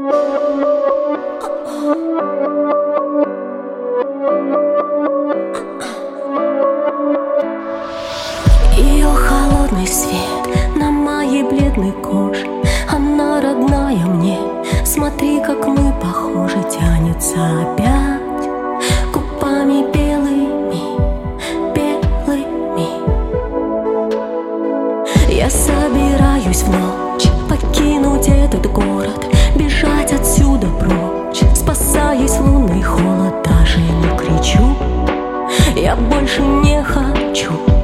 Ее холодный свет на моей бледной коже, она родная мне. Смотри, как мы похожи, тянется опять губами белыми, белыми. Я собираюсь в ночь покинуть этот город, бежать отсюда прочь, спасаясь в лунный холод. Даже не кричу, я больше не хочу